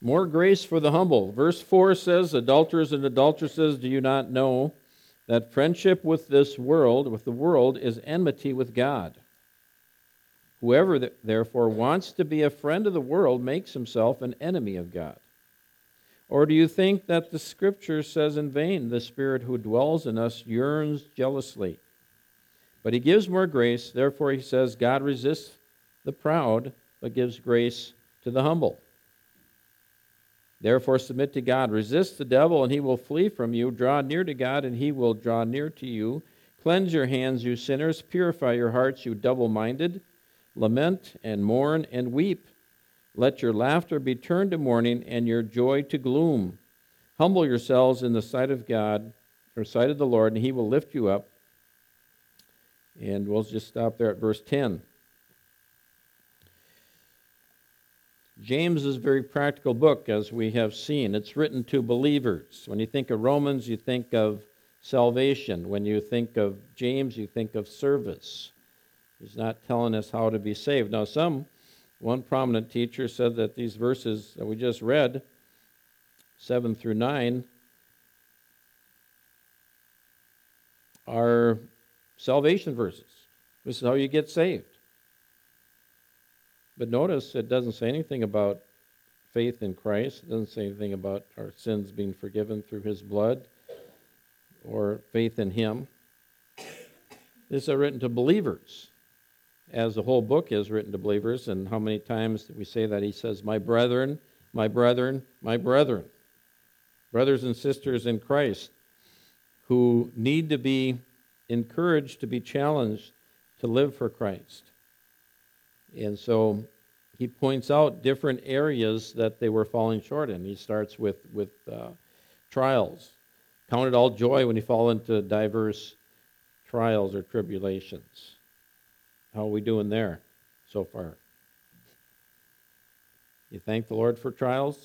More grace for the humble. Verse 4 says, adulterers and adulteresses, do you not know that friendship with this world, with the world, is enmity with God? Whoever, therefore, wants to be a friend of the world makes himself an enemy of God. Or do you think that the Scripture says in vain, the Spirit who dwells in us yearns jealously? But he gives more grace. Therefore, he says, God resists the proud, but gives grace to the humble. Therefore, submit to God. Resist the devil, and he will flee from you. Draw near to God, and he will draw near to you. Cleanse your hands, you sinners. Purify your hearts, you double-minded. Lament and mourn and weep. Let your laughter be turned to mourning, and your joy to gloom. Humble yourselves in the sight of God, or sight of the Lord, and he will lift you up. And we'll just stop there at verse 10. James is a very practical book, as we have seen. It's written to believers. When you think of Romans, you think of salvation. When you think of James, you think of service. He's not telling us how to be saved. Now, one prominent teacher said that these verses that we just read, 7 through 9, are salvation verses. This is how you get saved. But notice it doesn't say anything about faith in Christ. It doesn't say anything about our sins being forgiven through his blood or faith in him. These are written to believers, as the whole book is written to believers. And how many times we say that? He says, my brethren, my brethren, my brethren. Brothers and sisters in Christ who need to be encouraged, to be challenged to live for Christ. And so he points out different areas that they were falling short in. He starts with trials. Count it all joy when you fall into diverse trials or tribulations. How are we doing there so far? You thank the Lord for trials?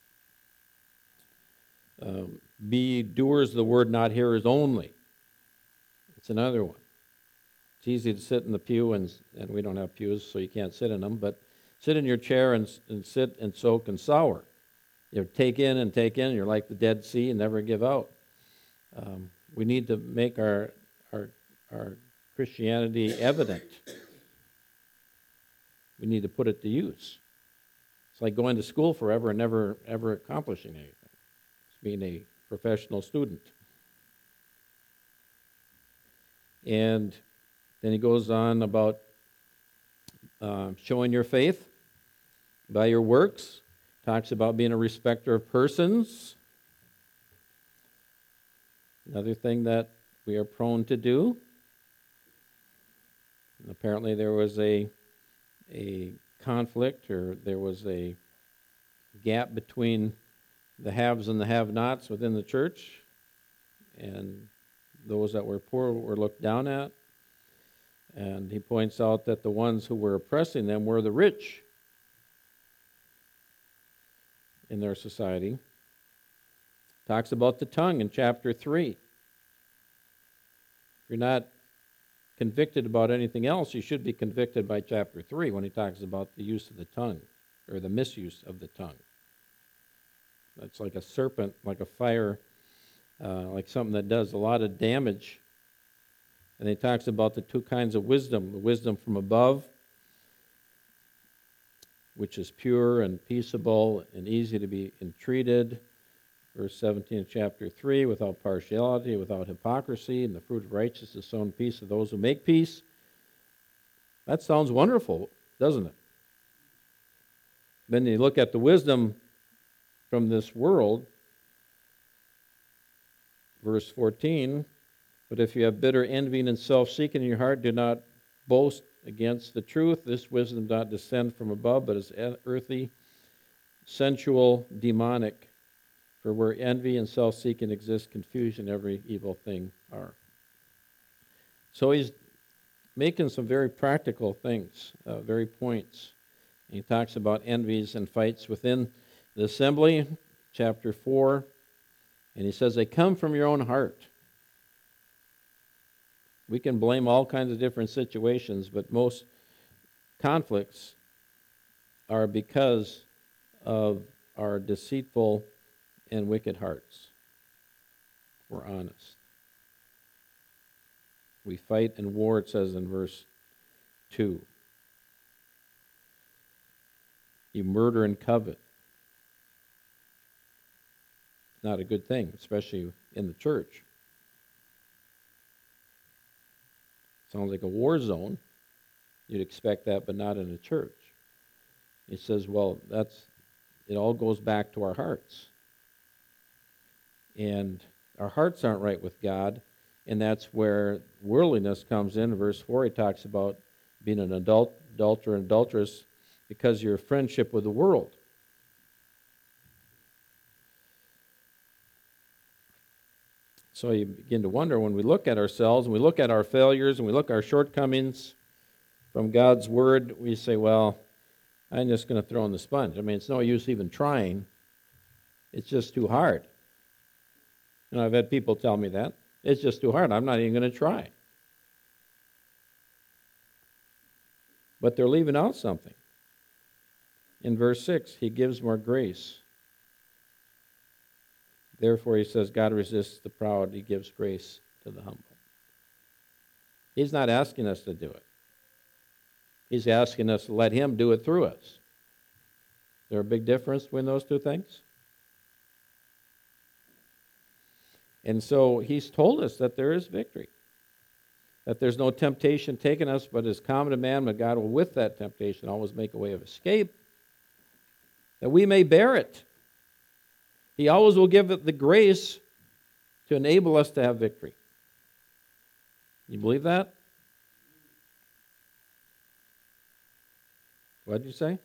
Be doers of the word, not hearers only. It's another one. It's easy to sit in the pew, and we don't have pews, so you can't sit in them, but sit in your chair and sit and soak and sour. You take in and take in, you're like the Dead Sea and never give out. We need to make our Christianity evident. We need to put it to use. It's like going to school forever and never ever accomplishing anything. It's being a professional student. And then he goes on about showing your faith by your works. Talks about being a respecter of persons. Another thing that we are prone to do. And apparently there was a conflict, or there was a gap between the haves and the have-nots within the church. And those that were poor were looked down at. And he points out that the ones who were oppressing them were the rich in their society. Talks about the tongue in chapter 3. If you're not convicted about anything else, you should be convicted by chapter 3 when he talks about the use of the tongue, or the misuse of the tongue. That's like a serpent, like a fire, like something that does a lot of damage. And he talks about the two kinds of wisdom: the wisdom from above, which is pure and peaceable and easy to be entreated. Verse 17 of chapter 3, without partiality, without hypocrisy, and the fruit of righteousness is sown peace of those who make peace. That sounds wonderful, doesn't it? Then you look at the wisdom from this world, verse 14, but if you have bitter envying and self-seeking in your heart, do not boast against the truth. This wisdom does not descend from above, but is earthy, sensual, demonic. For where envy and self-seeking exist, confusion, every evil thing are. So he's making some very practical things, very points. He talks about envies and fights within the assembly, chapter 4, and he says they come from your own heart. We can blame all kinds of different situations, but most conflicts are because of are deceitful and wicked hearts. We're honest. We fight and war, it says in verse 2. You murder and covet. It's not a good thing, especially in the church. Sounds like a war zone. You'd expect that, but not in a church. He says, well, it all goes back to our hearts. And our hearts aren't right with God, and that's where worldliness comes in. In verse 4, he talks about being an adulterer and adulteress because of your friendship with the world. So you begin to wonder when we look at ourselves, and we look at our failures, and we look at our shortcomings from God's Word, we say, well, I'm just going to throw in the sponge. I mean, it's no use even trying. It's just too hard. I've had people tell me that. It's just too hard. I'm not even going to try. But they're leaving out something. In verse 6, he gives more grace. Therefore, he says, God resists the proud. He gives grace to the humble. He's not asking us to do it. He's asking us to let him do it through us. Is there a big difference between those two things? And so he's told us that there is victory, that there's no temptation taken us, but is common to man, but God will with that temptation always make a way of escape, that we may bear it. He always will give it the grace to enable us to have victory. You believe that? What did you say?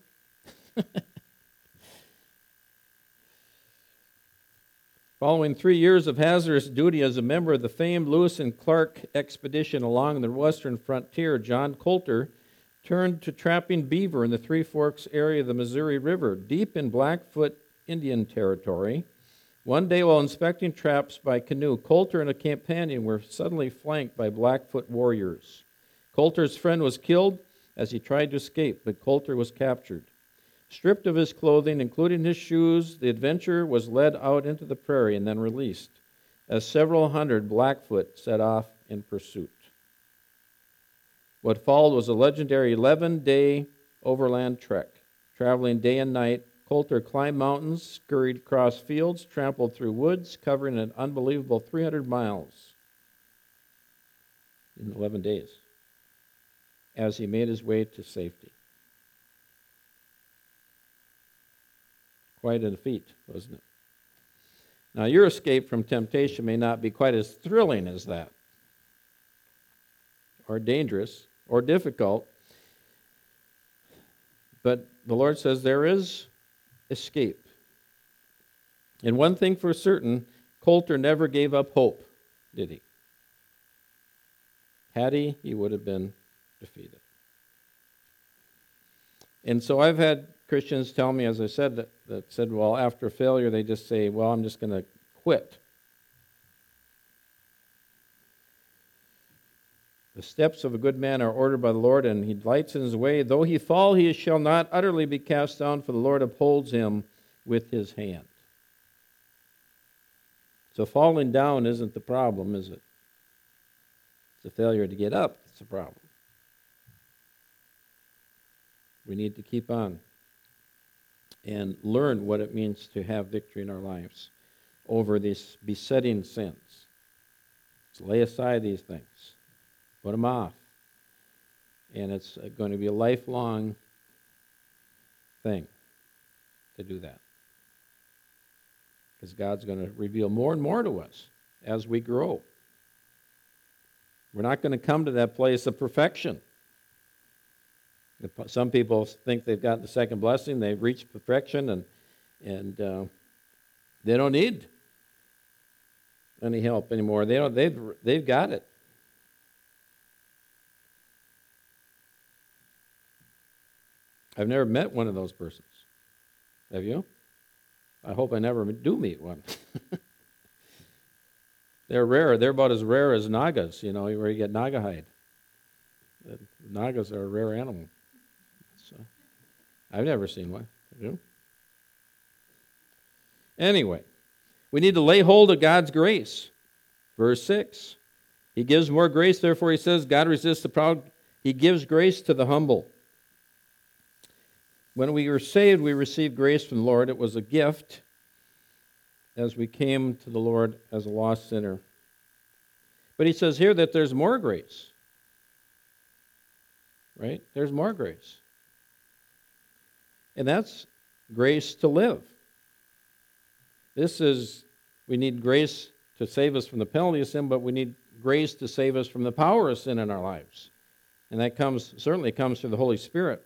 Following 3 years of hazardous duty as a member of the famed Lewis and Clark expedition along the western frontier, John Coulter turned to trapping beaver in the Three Forks area of the Missouri River, deep in Blackfoot Indian territory. One day while inspecting traps by canoe, Coulter and a companion were suddenly flanked by Blackfoot warriors. Coulter's friend was killed as he tried to escape, but Coulter was captured. Stripped of his clothing, including his shoes, the adventurer was led out into the prairie and then released, as several hundred Blackfoot set off in pursuit. What followed was a legendary 11-day overland trek. Traveling day and night, Coulter climbed mountains, scurried across fields, trampled through woods, covering an unbelievable 300 miles in 11 days as he made his way to safety. Quite a feat, wasn't it? Now, your escape from temptation may not be quite as thrilling as that, or dangerous, or difficult, but the Lord says there is escape. And one thing for certain, Coulter never gave up hope, did he? Had he would have been defeated. And so I've had Christians tell me, as I said, that said, well, after failure, they just say, well, I'm just going to quit. The steps of a good man are ordered by the Lord, and he delights in his way. Though he fall, he shall not utterly be cast down, for the Lord upholds him with his hand. So falling down isn't the problem, is it? It's a failure to get up that's the problem. We need to keep on and learn what it means to have victory in our lives over these besetting sins. Let's lay aside these things. Put them off. And it's going to be a lifelong thing to do that. Because God's going to reveal more and more to us as we grow. We're not going to come to that place of perfection. Some people think they've gotten the second blessing, they've reached perfection, and they don't need any help anymore. They've got it. I've never met one of those persons. Have you? I hope I never do meet one. They're rare. They're about as rare as nagas, where you get naga hide. The nagas are a rare animal. So, I've never seen one. Have you? Anyway, we need to lay hold of God's grace. Verse 6. He gives more grace, therefore he says, God resists the proud. He gives grace to the humble. When we were saved, we received grace from the Lord. It was a gift as we came to the Lord as a lost sinner. But he says here that there's more grace. Right? There's more grace. And that's grace to live. We need grace to save us from the penalty of sin, but we need grace to save us from the power of sin in our lives. And that certainly comes through the Holy Spirit.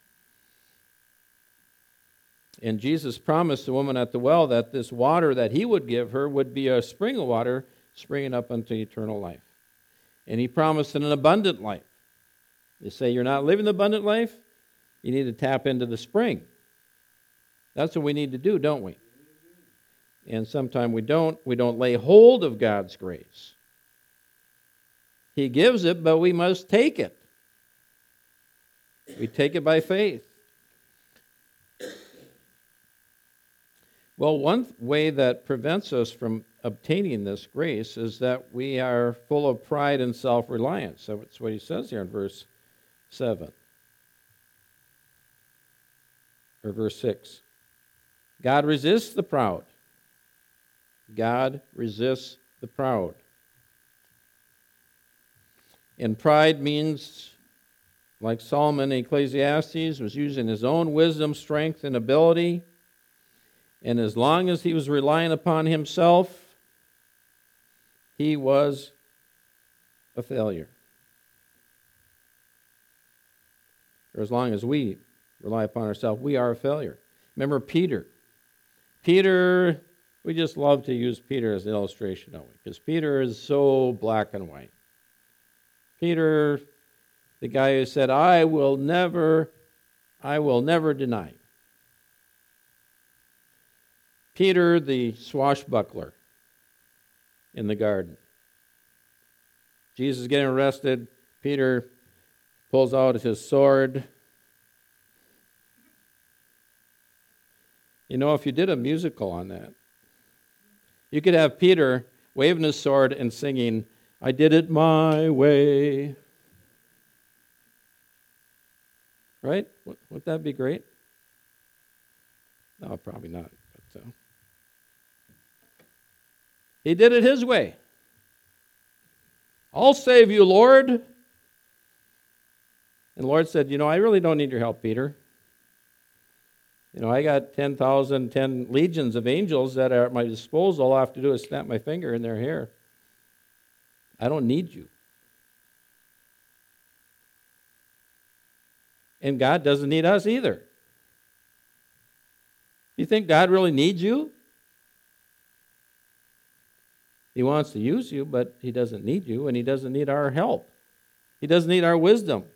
And Jesus promised the woman at the well that this water that he would give her would be a spring of water springing up unto eternal life. And he promised an abundant life. You say you're not living the abundant life? You need to tap into the spring. That's what we need to do, don't we? And sometimes we don't. We don't lay hold of God's grace. He gives it, but we must take it. We take it by faith. Well, one way that prevents us from obtaining this grace is that we are full of pride and self-reliance. That's what he says here in verse 7. Or verse 6. God resists the proud. God resists the proud. And pride means, like Solomon in Ecclesiastes, was using his own wisdom, strength, and ability. And as long as he was relying upon himself, he was a failure. Or as long as we rely upon ourselves, we are a failure. Remember Peter. Peter, we just love to use Peter as an illustration, don't we? Because Peter is so black and white. Peter, the guy who said, I will never deny. Peter, the swashbuckler in the garden. Jesus is getting arrested. Peter pulls out his sword. You know, if you did a musical on that, you could have Peter waving his sword and singing, I did it my way. Right? Wouldn't that be great? No, probably not. But, he did it his way. I'll save you, Lord. And the Lord said, I really don't need your help, Peter. I got 10 legions of angels that are at my disposal. All I have to do is snap my finger and they're here. I don't need you. And God doesn't need us either. You think God really needs you? He wants to use you, but he doesn't need you, and he doesn't need our help. He doesn't need our wisdom.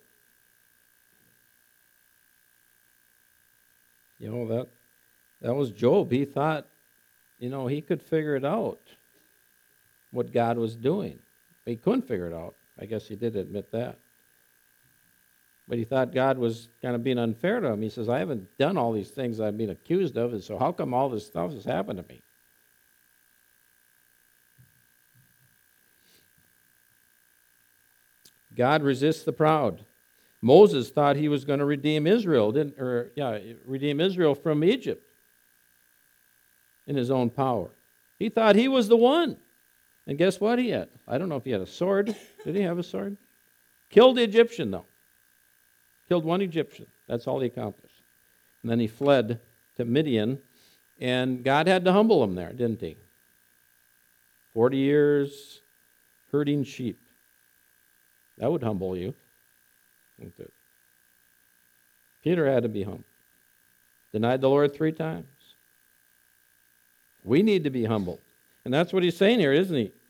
That was Job. He thought, he could figure it out, what God was doing. He couldn't figure it out. I guess he did admit that. But he thought God was kind of being unfair to him. He says, I haven't done all these things I've been accused of, and so how come all this stuff has happened to me? God resists the proud. Moses thought he was going to redeem Israel, redeem Israel from Egypt in his own power. He thought he was the one. And guess what he had? I don't know if he had a sword. Did he have a sword? Killed the Egyptian, though. Killed one Egyptian. That's all he accomplished. And then he fled to Midian, and God had to humble him there, didn't he? 40 years herding sheep. That would humble you. Wouldn't it? Peter had to be humble. Denied the Lord 3 times. We need to be humble. And that's what he's saying here, isn't he?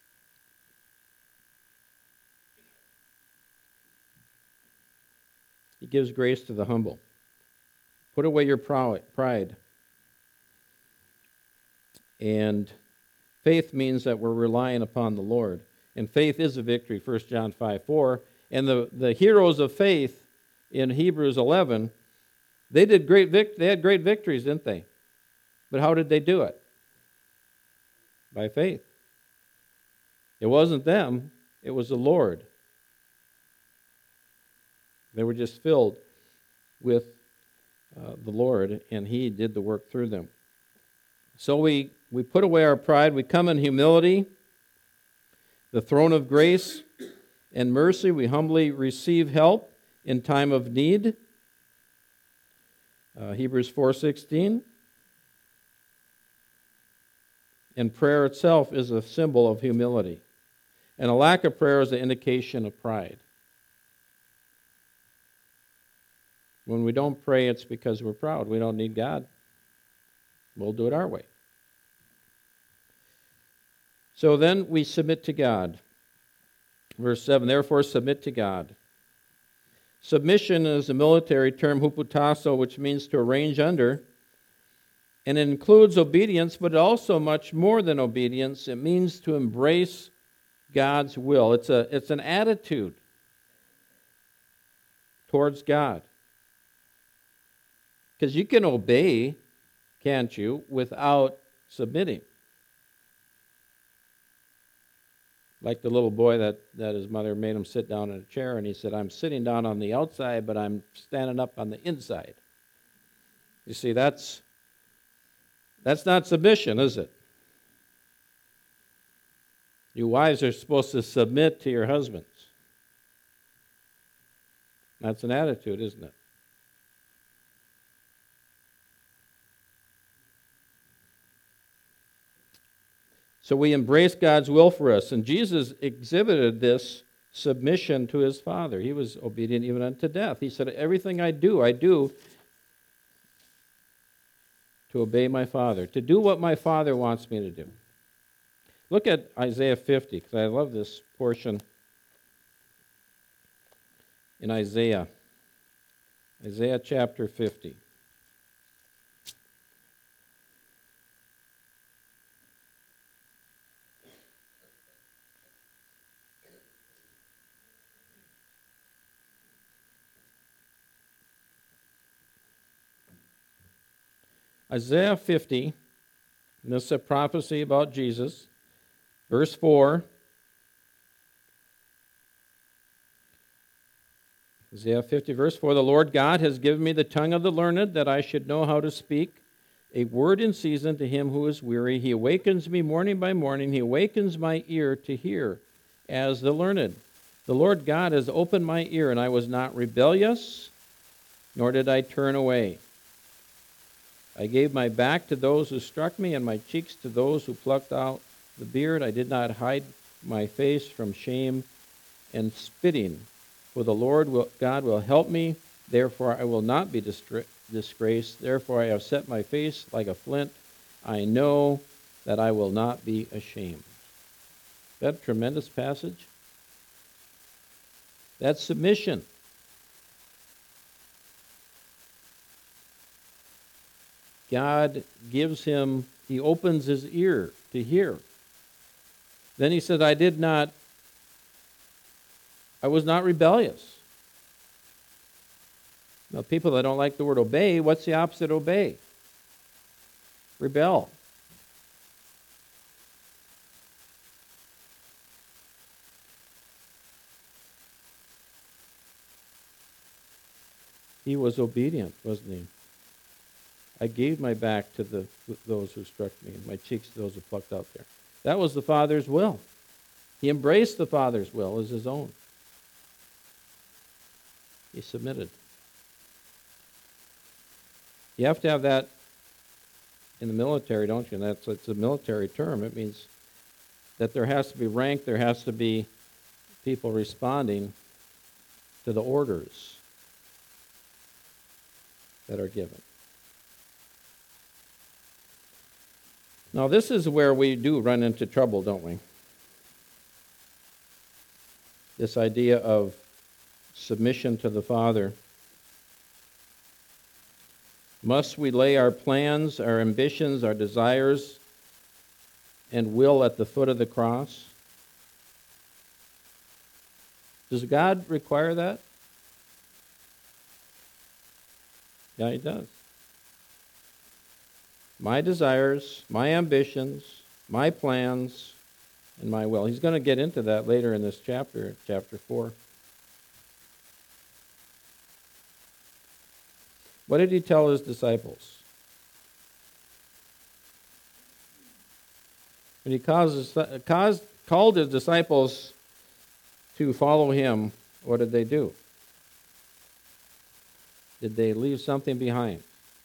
He gives grace to the humble. Put away your pride. And faith means that we're relying upon the Lord. And faith is a victory, 1 John 5:4. And the heroes of faith in Hebrews 11, they had great victories, didn't they? But how did they do it? By faith. It wasn't them, it was the Lord. They were just filled with the Lord, and He did the work through them. So we put away our pride. We come in humility, the throne of grace and mercy. We humbly receive help in time of need. Hebrews 4:16. And prayer itself is a symbol of humility. And a lack of prayer is an indication of pride. When we don't pray, it's because we're proud. We don't need God. We'll do it our way. So then we submit to God. Verse 7, therefore submit to God. Submission is a military term, hupotasso, which means to arrange under. And it includes obedience, but also much more than obedience. It means to embrace God's will. It's an attitude towards God. Because you can obey, can't you, without submitting. Like the little boy that his mother made him sit down in a chair, and he said, I'm sitting down on the outside, but I'm standing up on the inside. You see, that's not submission, is it? You wives are supposed to submit to your husbands. That's an attitude, isn't it? So we embrace God's will for us. And Jesus exhibited this submission to his Father. He was obedient even unto death. He said, everything I do to obey my Father, to do what my Father wants me to do. Look at Isaiah 50, because I love this portion in Isaiah. Isaiah chapter 50. Isaiah 50, and this is a prophecy about Jesus. Verse 4. Isaiah 50, verse 4. The Lord God has given me the tongue of the learned, that I should know how to speak a word in season to him who is weary. He awakens me morning by morning. He awakens my ear to hear as the learned. The Lord God has opened my ear, and I was not rebellious, nor did I turn away. I gave my back to those who struck me, and my cheeks to those who plucked out the beard. I did not hide my face from shame and spitting. For the Lord God will help me, therefore I will not be disgraced. Therefore I have set my face like a flint. I know that I will not be ashamed. Is that a tremendous passage? That's submission. God gives him, he opens his ear to hear. Then he said, I was not rebellious. Now, people that don't like the word obey, what's the opposite of obey? Rebel. He was obedient, wasn't he? I gave my back to those who struck me, and my cheeks to those who plucked out there. That was the Father's will. He embraced the Father's will as his own. He submitted. You have to have that in the military, don't you? And it's a military term. It means that there has to be rank, there has to be people responding to the orders that are given. Now, this is where we do run into trouble, don't we? This idea of submission to the Father. Must we lay our plans, our ambitions, our desires, and will at the foot of the cross? Does God require that? Yeah, he does. my desires, my ambitions, my plans, and my will. He's going to get into that later in this chapter, chapter 4. What did he tell his disciples? When he called his disciples to follow him, what did they do? Did they leave something behind?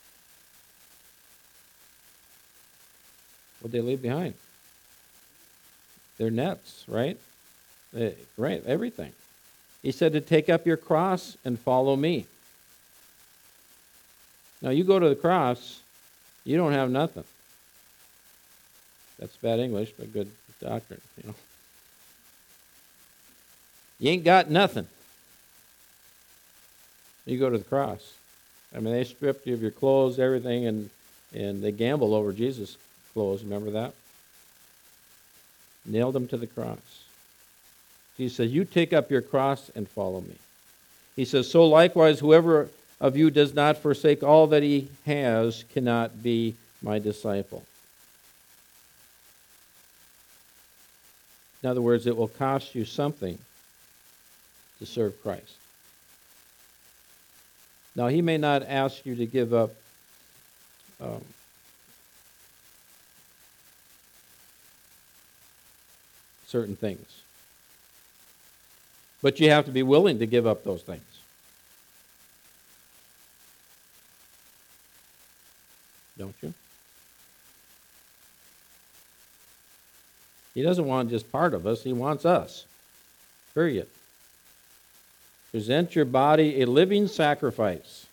What did they leave behind? Their nets, right? Right, everything. He said to take up your cross and follow me. Now, you go to the cross, you don't have nothing. That's bad English, but good doctrine, you know. You ain't got nothing. You go to the cross. I mean, they stripped you of your clothes, everything, and they gambled over Jesus' clothes. Remember that? Nailed him to the cross. He says, you take up your cross and follow me. He says, so likewise, whoever of you does not forsake all that he has cannot be my disciple. In other words, it will cost you something to serve Christ. Now, he may not ask you to give up certain things, but you have to be willing to give up those things. Don't you? He doesn't want just part of us. He wants us. Period. Present your body a living sacrifice.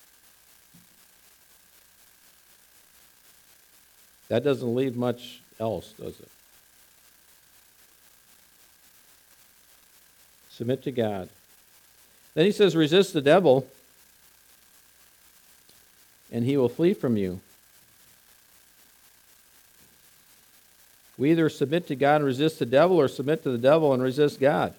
That doesn't leave much else, does it? Submit to God. Then he says, resist the devil, and he will flee from you. We either submit to God and resist the devil, or submit to the devil and resist God.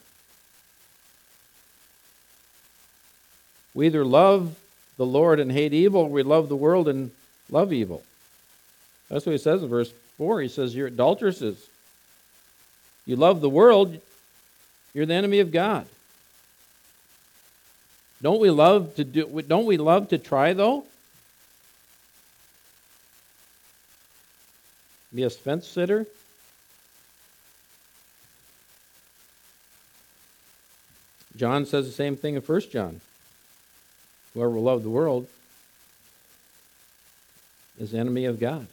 We either love the Lord and hate evil, or we love the world and love evil. That's what he says in verse 4. He says, you're adulteresses. You love the world, you're the enemy of God. Don't we love to try, though? Be a fence sitter? John says the same thing in 1 John. Whoever will love the world is the enemy of God.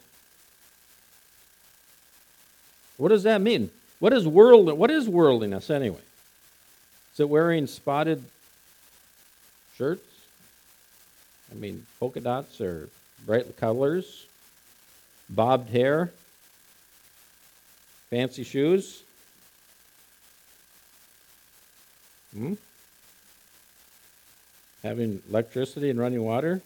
What does that mean? What is worldliness anyway? Is it wearing spotted shirts? I mean, polka dots or bright colors? Bobbed hair? Fancy shoes? Having electricity and running water?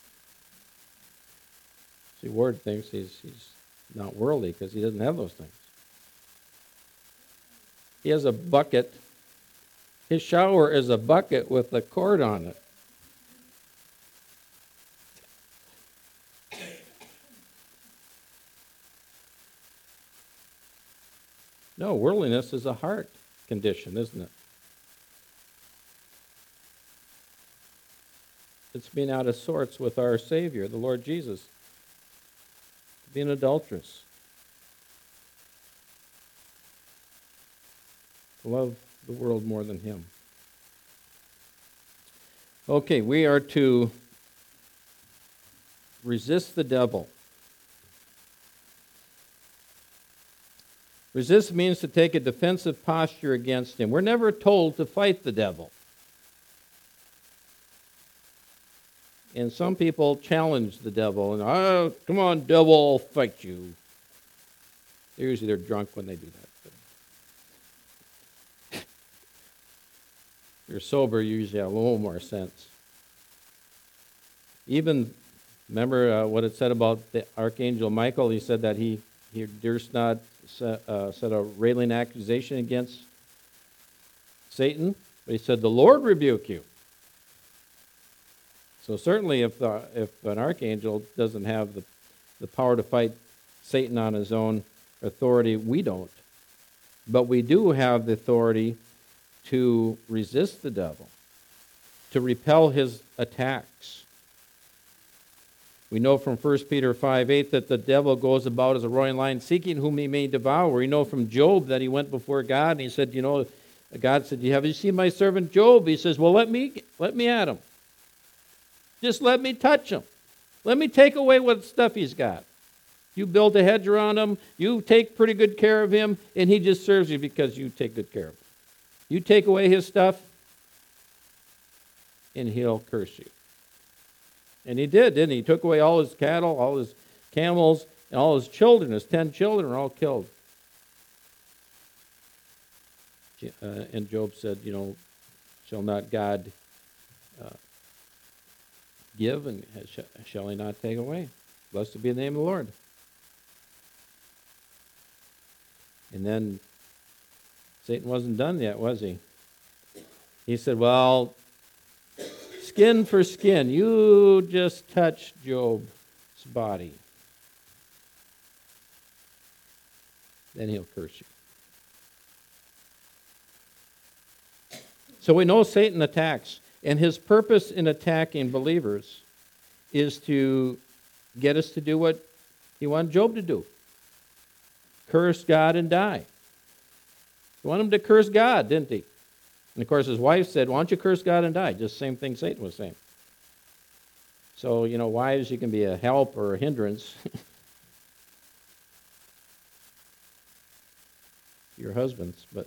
See, Ward thinks he's not worldly because he doesn't have those things. He has a bucket. His shower is a bucket with a cord on it. No, worldliness is a heart condition, isn't it? It's being out of sorts with our Savior, the Lord Jesus. Being adulterous. Love the world more than him. Okay, we are to resist the devil. Resist means to take a defensive posture against him. We're never told to fight the devil. And some people challenge the devil and, oh, come on, devil, I'll fight you. Usually they're drunk when they do that. If you're sober, you usually have a little more sense. Even, remember what it said about the Archangel Michael? He said that he durst not set a railing accusation against Satan, but he said, the Lord rebuke you. So certainly if an archangel doesn't have the the power to fight Satan on his own authority. We don't. But we do have the authority to resist the devil, to repel his attacks. We know from 1 Peter 5:8 that the devil goes about as a roaring lion seeking whom he may devour. We know from Job that he went before God and he said, God said, have you seen my servant Job? He says, well, let me at him. Just let me touch him. Let me take away what stuff he's got. You build a hedge around him, you take pretty good care of him, and he just serves you because you take good care of him. You take away his stuff, and he'll curse you. And he did, didn't he? He took away all his cattle, all his camels, and all his children. His 10 children are all killed. And Job said, shall not God give, and shall he not take away? Blessed be the name of the Lord. And then Satan wasn't done yet, was he? He said, well, skin for skin. You just touched Job's body. Then he'll curse you. So we know Satan attacks, and his purpose in attacking believers is to get us to do what he wanted Job to do. Curse God and die. He wanted him to curse God, didn't he? And of course his wife said, why don't you curse God and die? Just the same thing Satan was saying. So, wives, you can be a help or a hindrance. Your husbands, but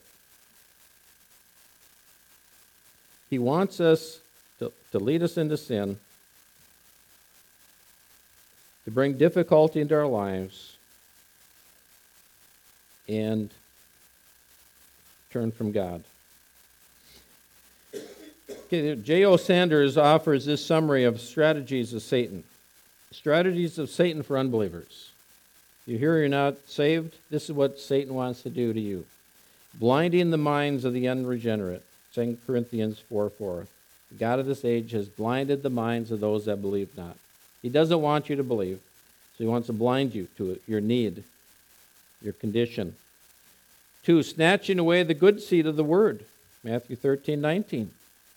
he wants us to lead us into sin, to bring difficulty into our lives, and turn from God. Okay, J.O. Sanders offers this summary of strategies of Satan. Strategies of Satan for unbelievers. You hear you're not saved? This is what Satan wants to do to you. Blinding the minds of the unregenerate. 2 Corinthians 4:4. The God of this age has blinded the minds of those that believe not. He doesn't want you to believe, so he wants to blind you to your need, your condition. 2, snatching away the good seed of the word. Matthew 13:19.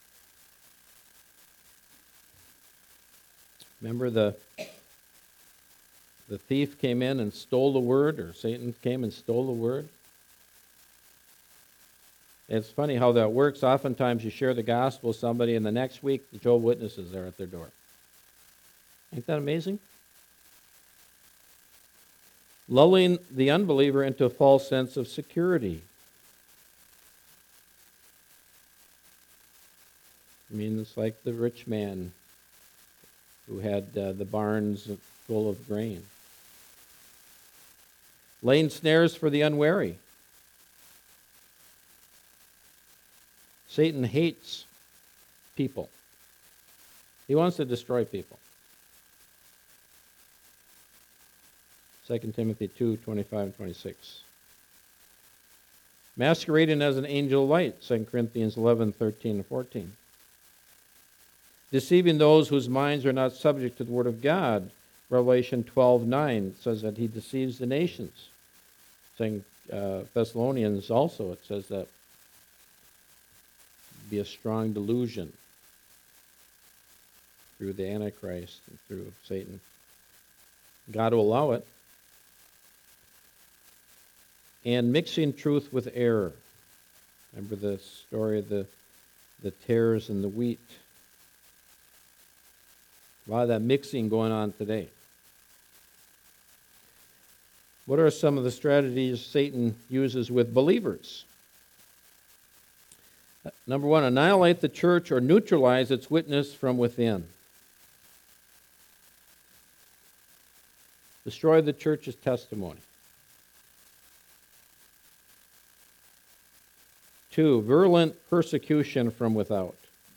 Remember the thief came in and stole the word, or Satan came and stole the word? It's funny how that works. Oftentimes you share the gospel with somebody, and the next week the Jehovah's Witnesses are at their door. Ain't that amazing? Lulling the unbeliever into a false sense of security. It's like the rich man who had the barns full of grain. Laying snares for the unwary. Satan hates people. He wants to destroy people. 2 Timothy 2:25 and 26. Masquerading as an angel of light, 2 Corinthians 11:13 and 14. Deceiving those whose minds are not subject to the word of God, Revelation 12:9 says that he deceives the nations. 2 Thessalonians also, it says that be a strong delusion through the Antichrist and through Satan. God will allow it. And mixing truth with error. Remember the story of the tares and the wheat. A lot of that mixing going on today. What are some of the strategies Satan uses with believers? Number 1, annihilate the church or neutralize its witness from within. Destroy the church's testimony. 2, virulent persecution from without.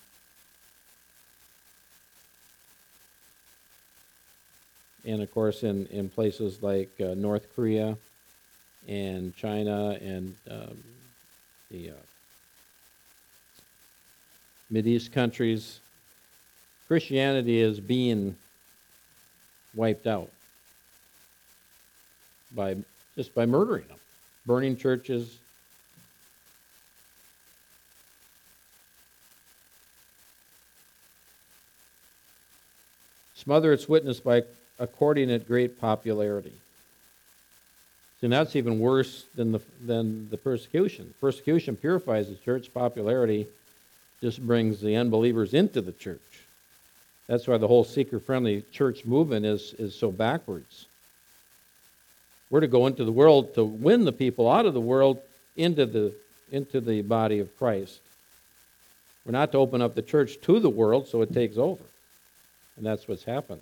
And of course, in places like North Korea and China and the Mideast countries, Christianity is being wiped out. by murdering them, burning churches. Smother its witness by according it great popularity. And that's even worse than the persecution. Persecution purifies the church. Popularity just brings the unbelievers into the church. That's why the whole seeker-friendly church movement is so backwards. We're to go into the world to win the people out of the world into the body of Christ. We're not to open up the church to the world so it takes over. And that's what's happened.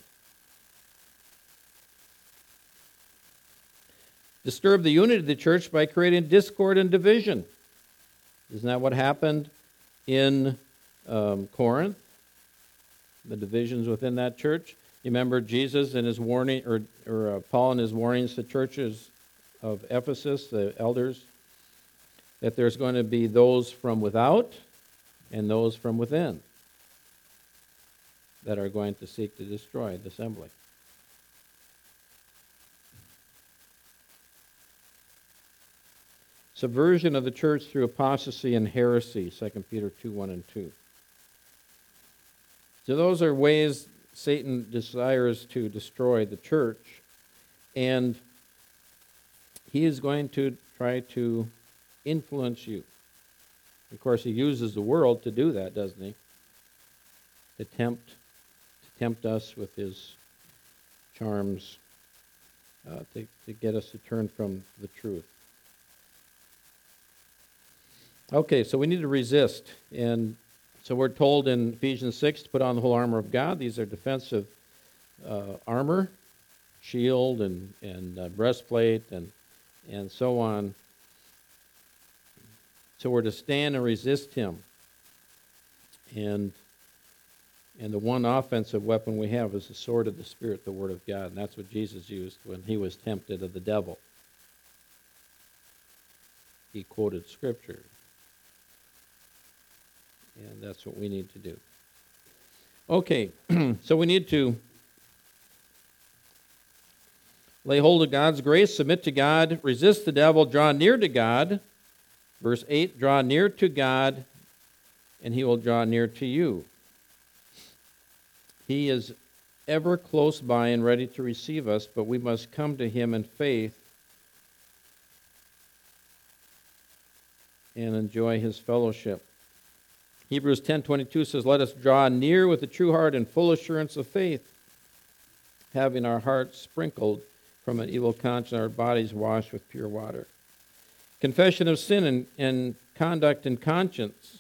Disturb the unity of the church by creating discord and division. Isn't that what happened in Corinth? The divisions within that church. You remember Jesus in his warning, or Paul in his warnings to churches of Ephesus, the elders, that there's going to be those from without and those from within that are going to seek to destroy the assembly. Subversion of the church through apostasy and heresy, 2 Peter 2, 1 and 2. So those are ways Satan desires to destroy the church, and he is going to try to influence you. Of course, he uses the world to do that, doesn't he? To tempt us with his charms, to get us to turn from the truth. Okay, so we need to resist. And so we're told in Ephesians 6 to put on the whole armor of God. These are defensive armor, shield and breastplate and so on. So we're to stand and resist him. And the one offensive weapon we have is the sword of the Spirit, the Word of God. And that's what Jesus used when he was tempted of the devil. He quoted Scripture. And that's what we need to do. Okay, so we need to lay hold of God's grace, submit to God, resist the devil, draw near to God. Verse 8, draw near to God, and he will draw near to you. He is ever close by and ready to receive us, but we must come to him in faith and enjoy his fellowship. Hebrews 10:22 says, let us draw near with a true heart and full assurance of faith, having our hearts sprinkled from an evil conscience, our bodies washed with pure water. Confession of sin and conduct and conscience.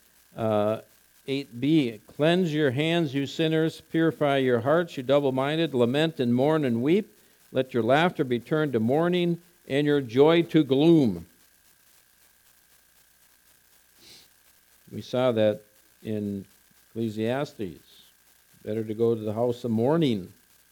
8b, cleanse your hands, you sinners, purify your hearts, you double-minded, lament and mourn and weep. Let your laughter be turned to mourning and your joy to gloom. We saw that in Ecclesiastes. Better to go to the house of mourning.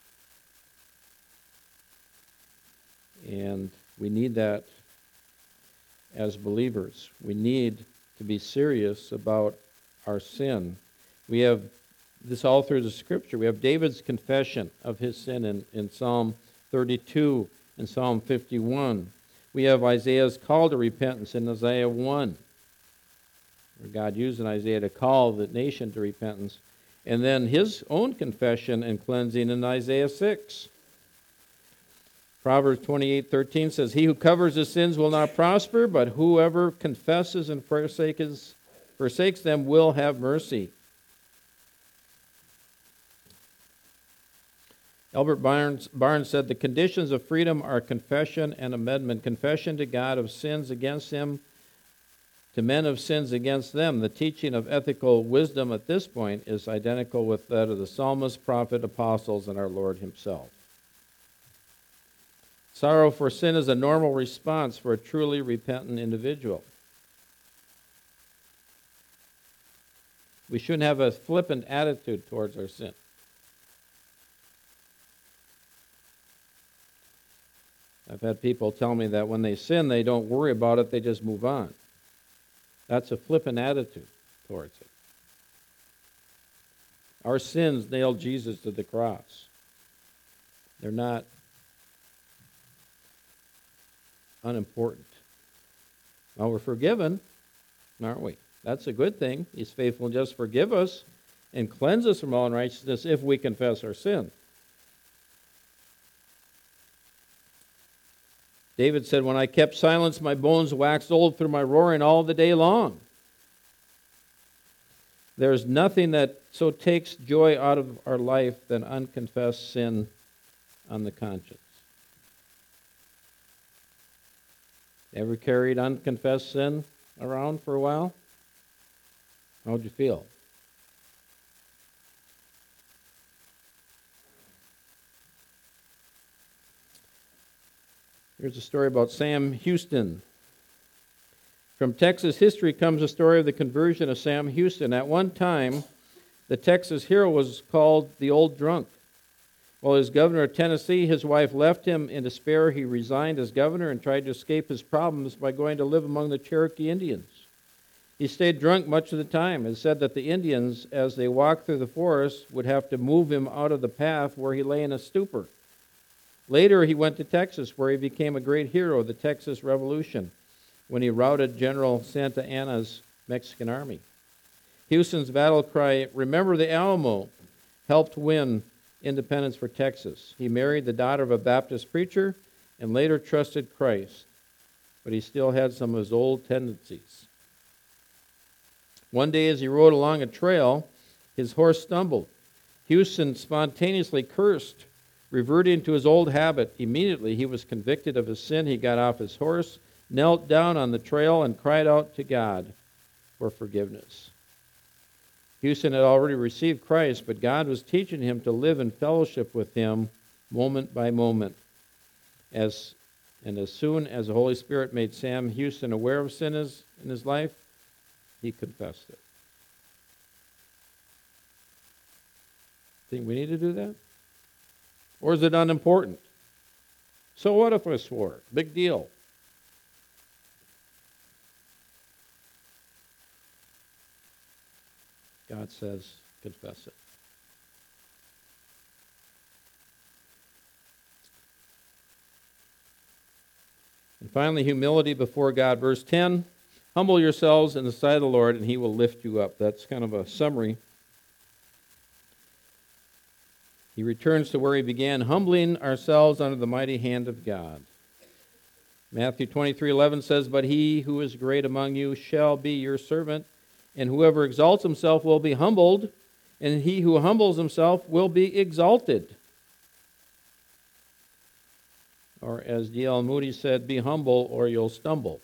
And we need that as believers. We need to be serious about our sin. We have this all through the Scripture. We have David's confession of his sin in Psalm 32 and Psalm 51. We have Isaiah's call to repentance in Isaiah 1. Where God used in Isaiah to call the nation to repentance. And then his own confession and cleansing in Isaiah 6. Proverbs 28:13 says, he who covers his sins will not prosper, but whoever confesses and forsakes them will have mercy. Albert Barnes said, the conditions of freedom are confession and amendment. Confession to God of sins against him, to men of sins against them. The teaching of ethical wisdom at this point is identical with that of the psalmist, prophet, apostles, and our Lord himself. Sorrow for sin is a normal response for a truly repentant individual. We shouldn't have a flippant attitude towards our sin. I've had people tell me that when they sin, they don't worry about it, they just move on. That's a flippant attitude towards it. Our sins nailed Jesus to the cross. They're not unimportant. Now we're forgiven, aren't we? That's a good thing. He's faithful and just to forgive us and cleanse us from all unrighteousness if we confess our sin. David said, when I kept silence, my bones waxed old through my roaring all the day long. There's nothing that so takes joy out of our life than unconfessed sin on the conscience. Ever carried unconfessed sin around for a while? How'd you feel? Here's a story about Sam Houston. From Texas history comes a story of the conversion of Sam Houston. At one time, the Texas hero was called the Old Drunk. While as governor of Tennessee, his wife left him in despair. He resigned as governor and tried to escape his problems by going to live among the Cherokee Indians. He stayed drunk much of the time and said that the Indians, as they walked through the forest, would have to move him out of the path where he lay in a stupor. Later, he went to Texas, where he became a great hero of the Texas Revolution when he routed General Santa Anna's Mexican army. Houston's battle cry, "Remember the Alamo," helped win independence for Texas. He married the daughter of a Baptist preacher and later trusted Christ, but he still had some of his old tendencies. One day as he rode along a trail, his horse stumbled. Houston spontaneously cursed, reverting to his old habit. Immediately he was convicted of his sin. He got off his horse, knelt down on the trail, and cried out to God for forgiveness. Houston had already received Christ, but God was teaching him to live in fellowship with him moment by moment. As soon as the Holy Spirit made Sam Houston aware of sin in his life, he confessed it. Think we need to do that? Or is it unimportant? So what if I swore? Big deal. God says, confess it. And finally, humility before God. Verse 10, humble yourselves in the sight of the Lord, and he will lift you up. That's kind of a summary. He returns to where he began, humbling ourselves under the mighty hand of God. Matthew 23:11 says, but he who is great among you shall be your servant, and whoever exalts himself will be humbled, and he who humbles himself will be exalted. Or as D.L. Moody said, be humble or you'll stumble.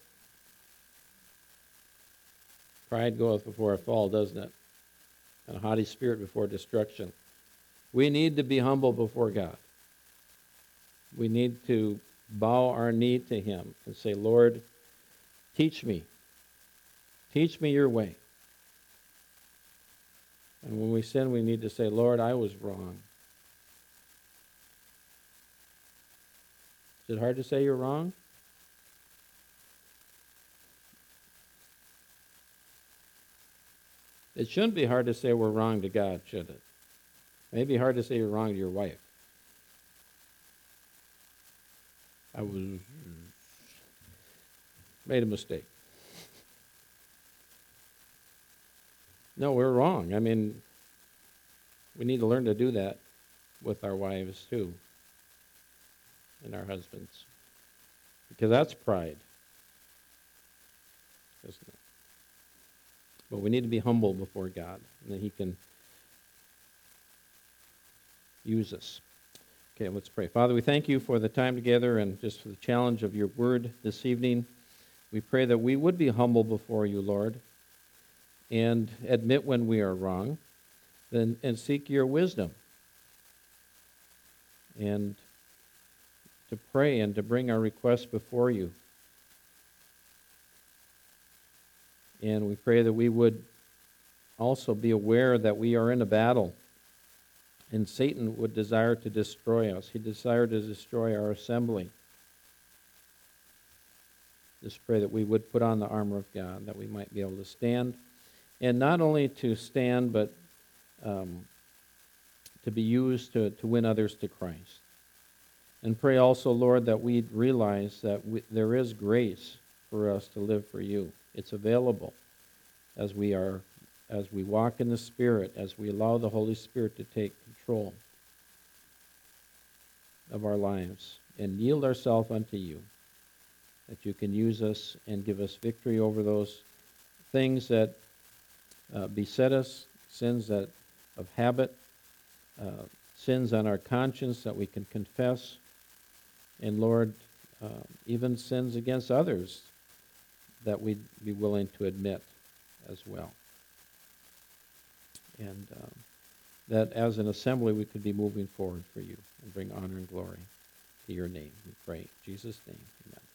Pride goeth before a fall, doesn't it? And a haughty spirit before destruction. We need to be humble before God. We need to bow our knee to him and say, Lord, teach me. Teach me your way. And when we sin, we need to say, Lord, I was wrong. Is it hard to say you're wrong? It shouldn't be hard to say we're wrong to God, should it? It may be hard to say you're wrong to your wife. I made a mistake. No, we're wrong. I mean, we need to learn to do that with our wives too, and our husbands, because that's pride, isn't it? But we need to be humble before God, and that he can use us. Okay, let's pray. Father, we thank you for the time together and just for the challenge of your word this evening. We pray that we would be humble before you, Lord, and admit when we are wrong, and seek your wisdom, and to pray and to bring our requests before you. And we pray that we would also be aware that we are in a battle, and Satan would desire to destroy us. He desired to destroy our assembly. Just pray that we would put on the armor of God, that we might be able to stand. And not only to stand, but to be used to win others to Christ. And pray also, Lord, that we'd realize that there is grace for us to live for you. It's available as we walk in the Spirit, as we allow the Holy Spirit to take control of our lives and yield ourselves unto you, that you can use us and give us victory over those things that beset us, sins that of habit, sins on our conscience that we can confess, and Lord, even sins against others that we'd be willing to admit as well. And that as an assembly we could be moving forward for you and bring honor and glory to your name. We pray in Jesus' name, amen.